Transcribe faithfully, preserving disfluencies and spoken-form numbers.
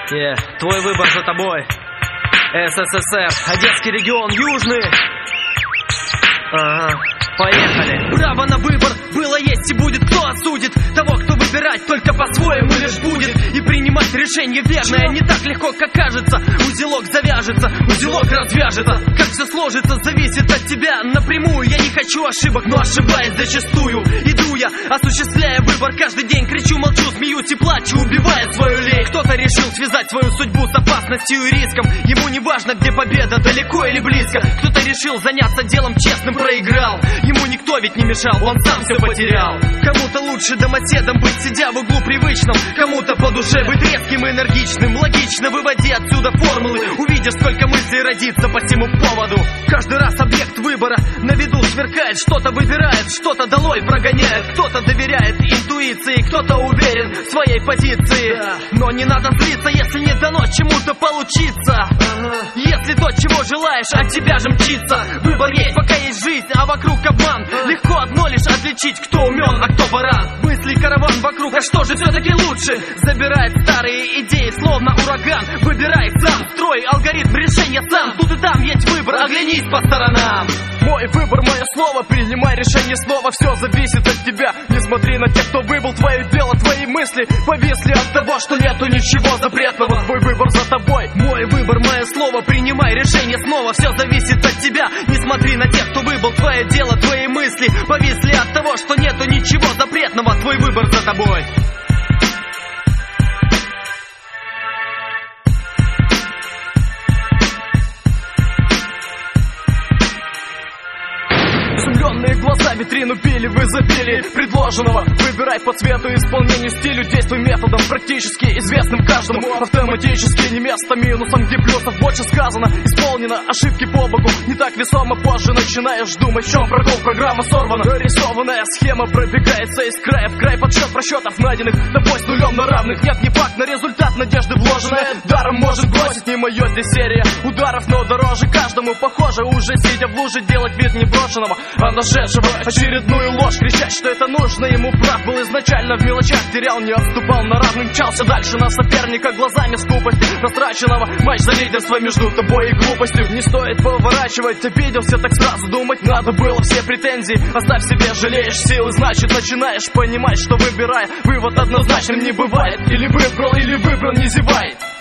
Yeah, твой выбор за тобой. СССР, Одесский регион, Южный. Ага, поехали. Право на выбор было, есть и будет. Кто осудит того, кто выбирать только по-своему лишь будет и принимать решение верное? Не так легко, как кажется. Узелок завяжется, узелок развяжется. Как все сложится, зависит от тебя напрямую. Я не хочу ошибок, но ошибаюсь зачастую. Иду я, осуществляя выбор каждый день. Кричу, молчу, смеюсь и плачу, убивая свою лень. Кто-то решил связать свою судьбу с опасностью и риском. Ему не важно, где победа, далеко или близко. Кто-то решил заняться делом честным, проиграл. Ему никто ведь не мешал, он сам все потерял. Кому-то лучше домоседом быть, сидя в углу привычном. Кому-то по душе быть резким и энергичным. Логично, выводи отсюда формулы. Увидишь, сколько мыслей родится по всему поводу. Каждый раз объект выбора на виду сверкает. Что-то выбирает, что-то долой прогоняет. Кто-то доверяет интуиции, кто-то уверен в своей позиции. Но не надо злиться, если не дано чему-то получиться. Если то, чего желаешь, от тебя же мчится. Выбор есть, пока есть жизнь, а вокруг обман. Легко одно лишь отличить, кто умен, а кто баран. Мысли караван вокруг, а что же все-таки лучше? Забирает старые идеи, словно ураган. Выбирай сам, строй алгоритм решения сам. Тут и там есть выбор, оглянись по сторонам. Мой выбор, мое слово, принимай решение снова. Все зависит от тебя, не смотри на тех, кто выбрал. Твое дело, твои мысли повисли от того, что нету ничего запретного. Твой выбор за тобой. Мой выбор, мое слово, принимай решение снова. Все зависит от тебя, не смотри на тех, кто выбрал. Твое дело, твои мысли повисли от того, что нету ничего запретного. Твой выбор за тобой. Изумленные глаза витрину пили в изобилии предложенного. Выбирай по цвету, исполнению, стилю, действуй методом практически известным каждому. Автоматически, не место минусом, где плюсов больше сказано. Исполнено, ошибки по боку, не так весомо. Позже начинаешь думать, в чем прокол, программа сорвана. Рисованная схема пробегается из края в край. Подсчет просчетов найденных, тобой с нулем на равных. Нет, не факт, на результат надежды вложенная даром может бросить. Не мое здесь серия ударов, но дороже каждому. Похоже, уже сидя в луже, делать вид неброшенного, а нашедшего очередную ложь. Кричать, что это нужно, ему прав был изначально. В мелочах терял, не отступал на равных. Мчался дальше на соперника глазами скупости растраченного. Матч за лидерство между тобой и глупостью. Не стоит поворачивать, обиделся, так сразу думать надо было. Все претензии оставь себе, жалеешь силы, значит начинаешь понимать, что выбирая, вывод однозначным не бывает. Или выбрал, или выбран, не зевай.